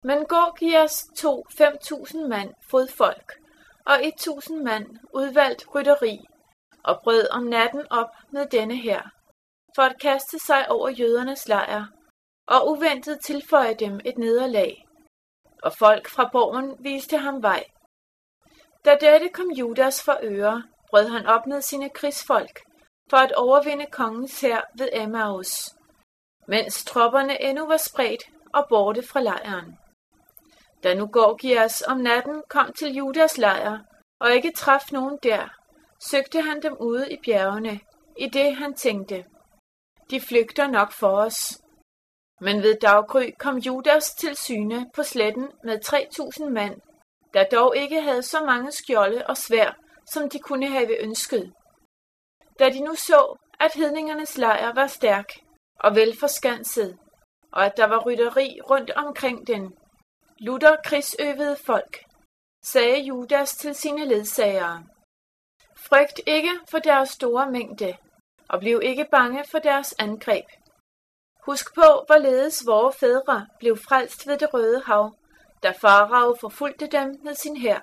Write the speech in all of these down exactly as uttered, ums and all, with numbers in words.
Men Gorgias tog fem tusind mand fodfolk og et tusind mand udvalgt rytteri og brød om natten op med denne her, for at kaste sig over jødernes lejr og uventet tilføje dem et nederlag. Og folk fra borgen viste ham vej. Da dette kom Judas for øre, brød han op med sine krigsfolk for at overvinde kongens hær ved Emmaus, mens tropperne endnu var spredt og borte fra lejren. Da nu Gorgias om natten kom til Judas lejr og ikke traf nogen der, søgte han dem ude i bjergene, i det han tænkte: de flygter nok for os. Men ved daggry kom Judas til syne på sletten med tre tusind mand, der dog ikke havde så mange skjolde og sværd, som de kunne have ønsket. Da de nu så, at hedningernes lejr var stærk og velforskanset, og at der var rytteri rundt omkring den, lutter krigsøvede folk, sagde Judas til sine ledsagere: frygt ikke for deres store mængde, og bliv ikke bange for deres angreb. Husk på, hvorledes vore fædre blev frelst ved det røde hav, da farao forfulgte dem med sin hær.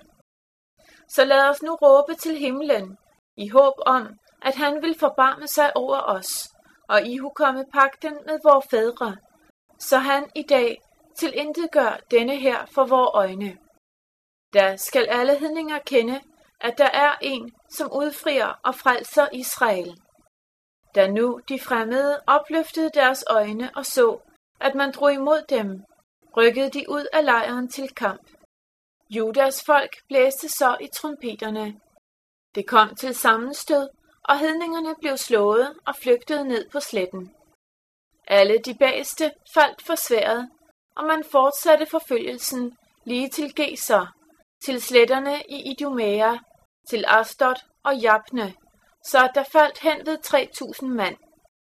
Så lad os nu råbe til himlen, i håb om, at han vil forbarme sig over os, og ihukomme pagten med vore fædre, så han i dag tilintetgør denne her for vore øjne. Da skal alle hedninger kende, at der er en, som udfrier og frelser Israel. Da nu de fremmede opløftede deres øjne og så, at man drog imod dem, rykkede de ud af lejren til kamp. Judas folk blæste så i trompeterne. Det kom til sammenstød, og hedningerne blev slået og flygtede ned på sletten. Alle de bageste faldt for sværdet, og man fortsatte forfølgelsen lige til Geser, til sletterne i Idumæa, til Asdod og Jabne, så at der faldt hen ved tre tusind mand.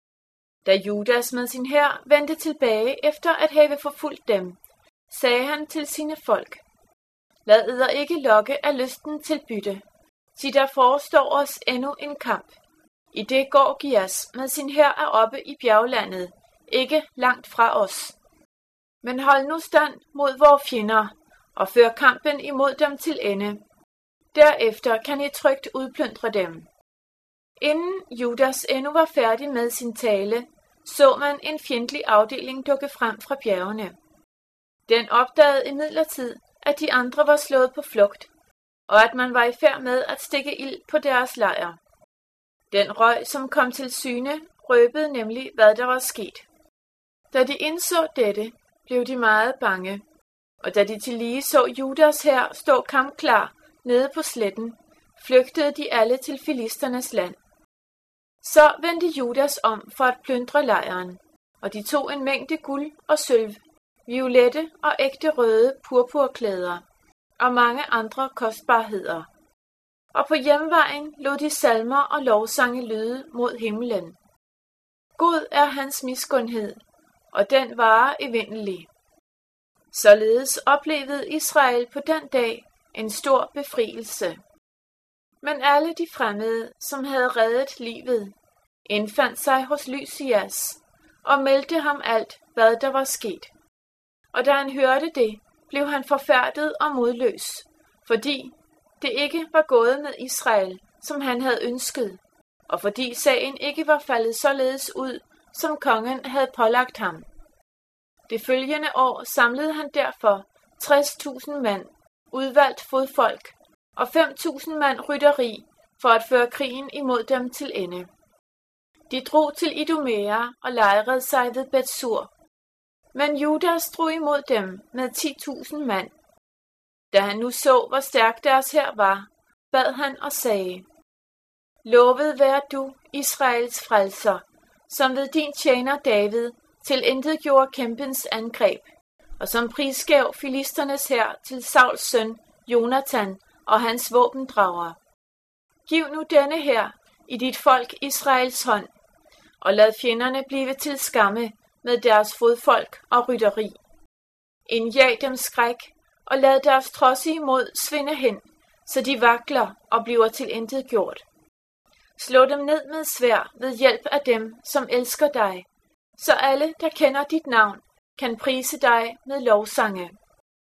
Da Judas med sin hær vendte tilbage efter at have forfulgt dem, sagde han til sine folk: lad eder ikke lokke af lysten til bytte, sig der forestår os endnu en kamp, i det Gorgias med sin hær er oppe i bjerglandet, ikke langt fra os. Men hold nu stand mod vore fjender, og før kampen imod dem til ende. Derefter kan I trygt udplyndre dem. Inden Judas endnu var færdig med sin tale, så man en fjendtlig afdeling dukke frem fra bjergene. Den opdagede imidlertid, at de andre var slået på flugt, og at man var i færd med at stikke ild på deres lejr. Den røg, som kom til syne, røbede nemlig, hvad der var sket. Da de indså dette, blev de meget bange, og da de tillige så Judas hær stå kampklar nede på sletten, flygtede de alle til filisternes land. Så vendte Judas om for at plyndre lejren, og de tog en mængde guld og sølv, violette og ægte røde purpurklæder, og mange andre kostbarheder. Og på hjemvejen lod de salmer og lovsange lyde mod himlen. God er hans miskundhed, og den varer evindelig. Således oplevede Israel på den dag en stor befrielse. Men alle de fremmede, som havde reddet livet, indfandt sig hos Lysias og meldte ham alt, hvad der var sket. Og da han hørte det, blev han forfærdet og modløs, fordi det ikke var gået med Israel, som han havde ønsket, og fordi sagen ikke var faldet således ud, som kongen havde pålagt ham. Det følgende år samlede han derfor tres tusind mand, udvalgt fodfolk, og fem tusind mand rytteri, for at føre krigen imod dem til ende. De drog til Idumæa og lejrede sig ved Betsur. Men Judas drog imod dem med ti tusind mand. Da han nu så, hvor stærk deres hær var, bad han og sagde: lovet vær du, Israels frelser, som ved din tjener David tilintetgjorde kæmpens angreb, og som prisgav filisternes hær til Sauls søn, Jonathan og hans våbendragere. Giv nu denne her i dit folk Israels hånd, og lad fjenderne blive til skamme med deres fodfolk og rytteri. Indjag dem skræk, og lad deres trodsige mod svinde hen, så de vakler og bliver tilintetgjort. Slå dem ned med sværd ved hjælp af dem, som elsker dig, så alle, der kender dit navn, kan prise dig med lovsange.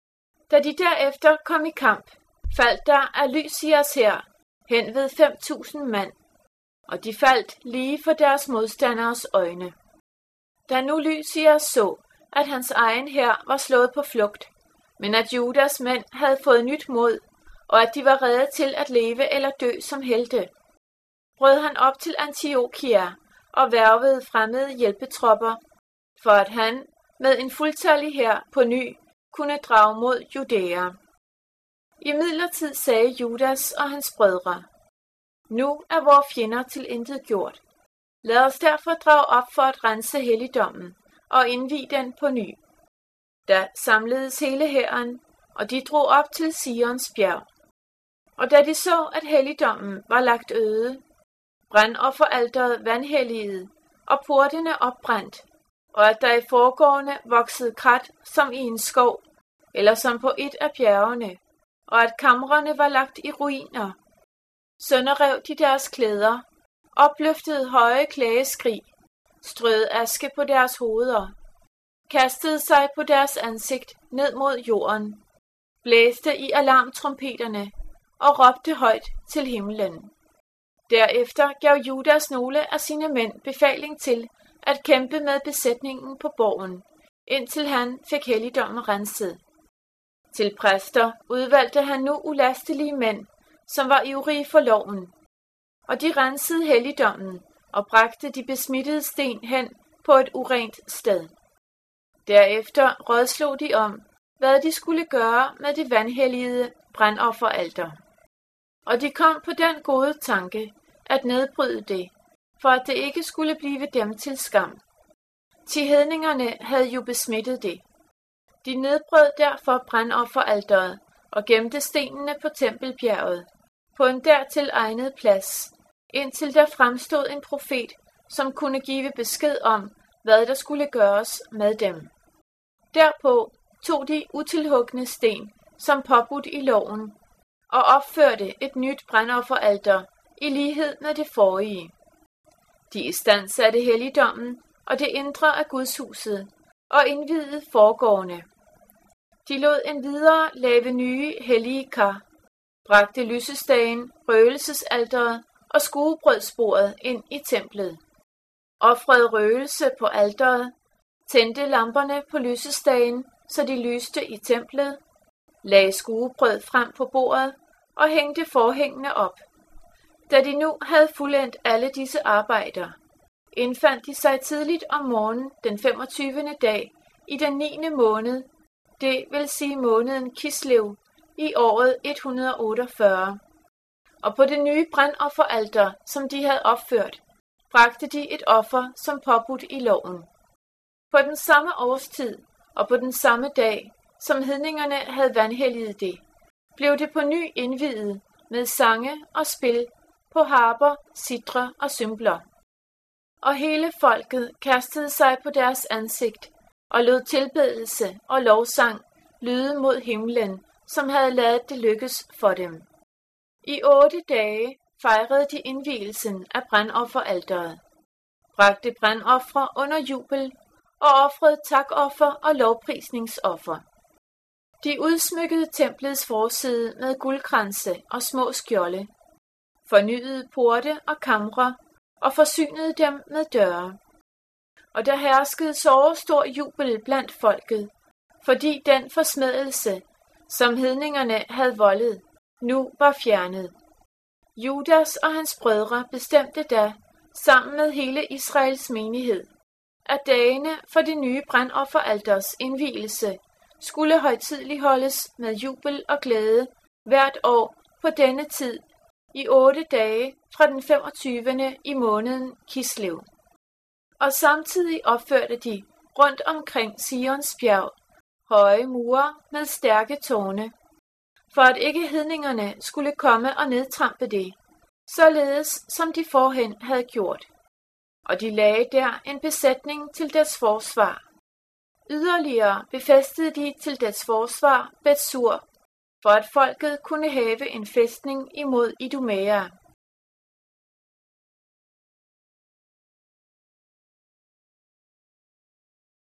Da de derefter kom i kamp, faldt der af Lysias hær hen ved fem tusind mand, og de faldt lige for deres modstanderes øjne. Da nu Lysias så, at hans egen hær var slået på flugt, men at Judas mænd havde fået nyt mod, og at de var rede til at leve eller dø som helte, brød han op til Antiokia og hvervede fremmede hjælpetropper, for at han med en fuldtallig hær på ny kunne drage mod Judæa. Imidlertid sagde Judas og hans brødre: Nu er vores fjender tilintet gjort. Lad os derfor drage op for at rense helligdommen og indvie den på ny. Da samledes hele hæren, og de drog op til Sions bjerg. Og da de så, at helligdommen var lagt øde, brandofferalteret vanhelligede og portene opbrændt, og at der i forgårdene voksede krat som i en skov, eller som på et af bjergene, og at kamrene var lagt i ruiner, sønderrev de deres klæder, opløftede høje klageskrig, strøede aske på deres hoveder, kastede sig på deres ansigt ned mod jorden, blæste i alarmtrompeterne og råbte højt til himlen. Derefter gav Judas nogle af sine mænd befaling til at kæmpe med besætningen på borgen, indtil han fik helligdommen renset. Til præster udvalgte han nu ulastelige mænd, som var ivrige for loven, og de rensede helligdommen og bragte de besmittede sten hen på et urent sted. Derefter rådslog de om, hvad de skulle gøre med det vanhelligede brandofferalter. Og de kom på den gode tanke at nedbryde det, for at det ikke skulle blive dem til skam. Ti hedningerne havde jo besmittet det. De nedbrød derfor brandofferalteret og gemte stenene på Tempelbjerget, på en dertil egnet plads, indtil der fremstod en profet, som kunne give besked om, hvad der skulle gøres med dem. Derpå tog de utilhugne sten, som påbudt i loven, og opførte et nyt brandofferalter i lighed med det forrige. De istandsatte helligdommen og det indre af Gudshuset, og indviede forgårdene. De lod endvidere lave nye hellige kar, bragte lysestagen, røgelsesalteret og skuebrødsbordet ind i templet, ofrede røgelse på alteret, tændte lamperne på lysestagen, så de lyste i templet, lagde skuebrød frem på bordet og hængte forhængene op. Da de nu havde fuldendt alle disse arbejder, indfandt de sig tidligt om morgenen den femogtyvende dag i den niende måned, det vil sige måneden Kislev, i året et hundrede og otteogfyrre. Og på det nye brandofferalter, som de havde opført, bragte de et offer som påbudt i loven. På den samme årstid og på den samme dag, som hedningerne havde vanhelliget det, blev det på ny indviet med sange og spil på harper, citre og cymbler. Og hele folket kastede sig på deres ansigt og lod tilbedelse og lovsang lyde mod himlen, som havde ladet det lykkes for dem. I otte dage fejrede de indvielsen af brandofferalteret, bragte brandofre under jubel og ofrede takoffer og lovprisningsoffer. De udsmykkede templets forside med guldkranse og små skjolde, fornyede porte og kamre og forsynede dem med døre. Og der herskede såre stor jubel blandt folket, fordi den forsmedelse, som hedningerne havde voldet, nu var fjernet. Judas og hans brødre bestemte da, sammen med hele Israels menighed, at dagene for det nye brandofferalters indvielse skulle højtideligholdes med jubel og glæde hvert år på denne tid i otte dage fra den femogtyvende i måneden Kislev. Og samtidig opførte de rundt omkring Sions bjerg høje mure med stærke tårne, for at ikke hedningerne skulle komme og nedtrampe det, således som de forhen havde gjort. Og de lagde der en besætning til dets forsvar. Yderligere befæstede de til dets forsvar Betsur, for at folket kunne have en fæstning imod Idumæa.